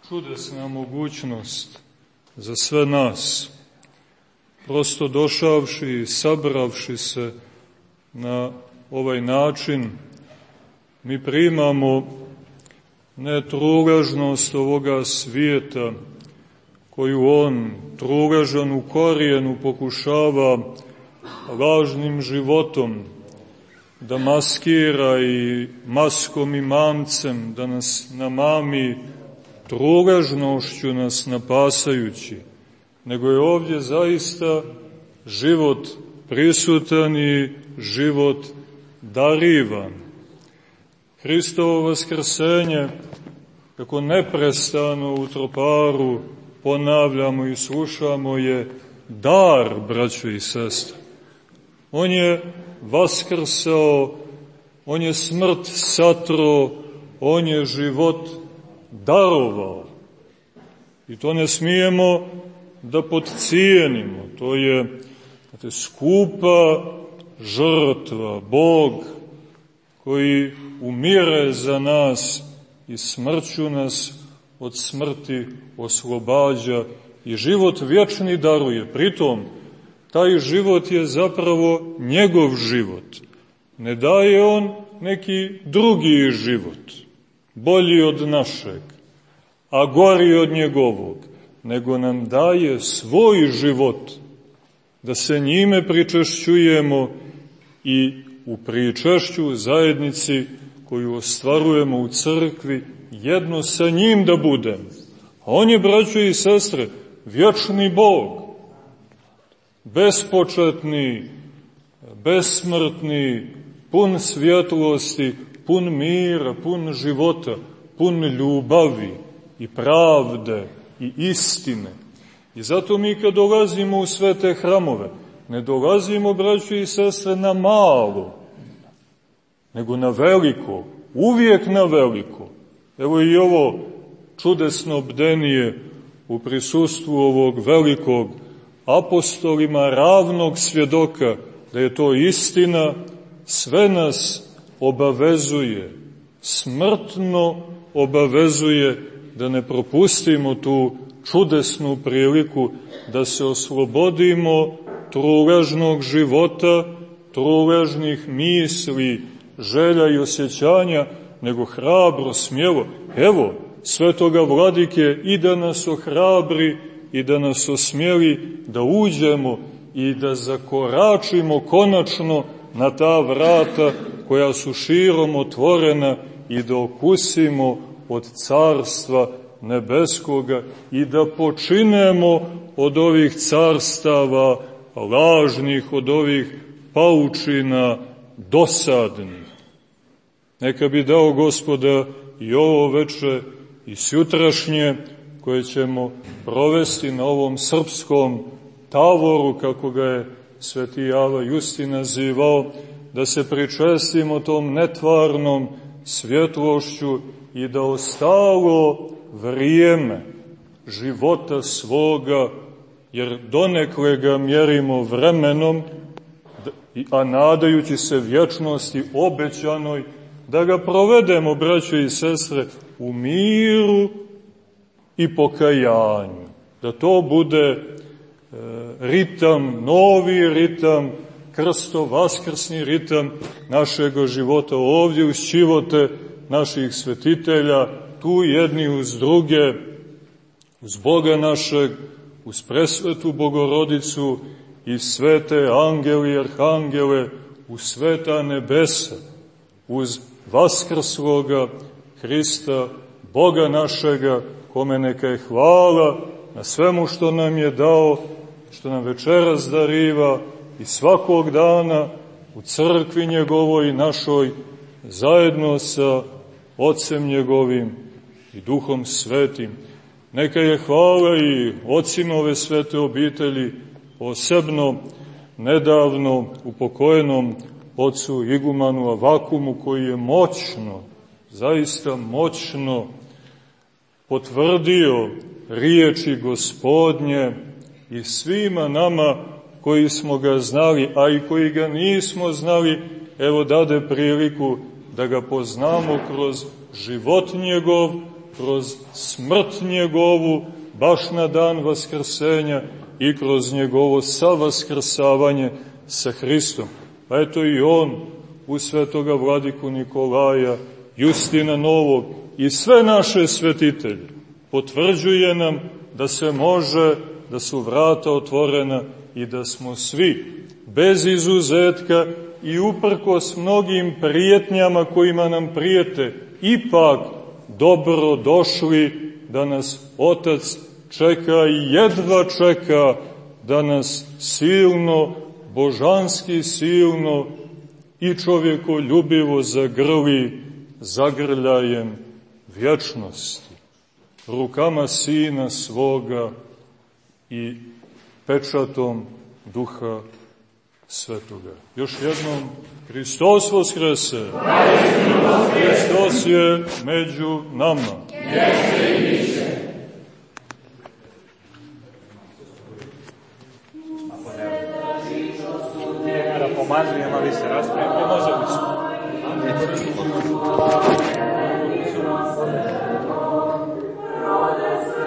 čudesna mogućnost za sve nas. Prosto došavši i sabravši se na ovaj način, mi primamo ne truležnost ovoga svijeta, koju on, truležan u korijenu, pokušava lažnim životom da maskira i maskom i mancem, da nas namami truležnošću nas napasajući, nego je ovdje zaista život prisutan i život darivan. Hristovo vaskrsenje, kako neprestano u troparu ponavljamo i slušamo, je dar, braćo i sestre. On je vaskrsao, on je smrt satro, on je život darovao. I to ne smijemo da podcijenimo. To je skupa žrtva, Bog koji umire za nas i smrću nas od smrti oslobađa i život vječni daruje. Pritom, taj život je zapravo njegov život. Ne daje on neki drugi život, bolji od našeg, a gori od njegovog, nego nam daje svoj život, da se njime pričešćujemo i u pričešću zajednici koju ostvarujemo u crkvi, jedno sa njim da budemo. A on je, braćo i sestre, vječni Bog, bespočetni, besmrtni, pun svjetlosti, pun mira, pun života, pun ljubavi i pravde i istine. I zato mi kad dolazimo u sve te hramove, ne dolazimo, braćo i sestre, na malo, nego na veliko, uvijek na veliko. Evo i ovo čudesno bdenije u prisustvu ovog velikog apostolima ravnog svjedoka da je to istina, sve nas obavezuje, smrtno obavezuje da ne propustimo tu čudesnu priliku da se oslobodimo truležnog života, truležnih misli, želja i osjećanja, nego hrabro, smjelo. Evo, svetoga vladike i da nas ohrabri i da nas osmjeli da uđemo i da zakoračimo konačno na ta vrata koja su širom otvorena i da okusimo od carstva nebeskoga i da počinemo od ovih carstava lažnih, od ovih paučina dosadnih. Neka bi dao Gospoda i ovo veče i sutrašnje koje ćemo provesti na ovom srpskom tavoru, kako ga je sveti Ava Justin nazivao, da se pričestimo tom netvarnom svjetlošću i da ostalo vrijeme života svoga, jer donekle ga mjerimo vremenom, a nadajući se vječnosti obećanoj, da ga provedemo, braćo i sestre, u miru i pokajanju. Da to bude ritam, novi ritam, krsto-vaskrsni ritam našeg života ovdje uz ćivote naših svetitelja, tu jedni uz druge, uz Boga našeg, uz presvetu Bogorodicu i svete angele i arhangele, uz sveta nebesa, uz vaskrsloga Hrista, Boga našega, kome neka je hvala na svemu što nam je dao, što nam večeras dariva i svakog dana u crkvi njegovoj našoj, zajedno sa Otcem njegovim i Duhom Svetim. Neka je hvala i ocima ove svete obitelji, posebno nedavno upokojenom ocu igumanu Avakumu, koji je moćno, zaista moćno potvrdio riječi Gospodnje i svima nama koji smo ga znali, a i koji ga nismo znali, evo dade priliku da ga poznamo kroz život njegov, kroz smrt njegovu, baš na dan vaskrsenja i kroz njegovo savaskrsavanje sa Hristom. Pa eto i on u svetoga vladiku Nikolaja, Justina Novog i sve naše svetitelje potvrđuje nam da se može, da su vrata otvorena i da smo svi, bez izuzetka i uprkos mnogim prijetnjama kojima nam prijete, ipak dobro došli, da nas Otac čeka i jedva čeka da nas silno, božanski silno i čovjekoljubivo zagrli zagrljajem vječnosti, rukama Sina svoga i pečatom Duha Svetoga. Još jednom, Hristos Voskrese! Hristos je među nama! Pomazujemo, ali se raspravimo, može li se?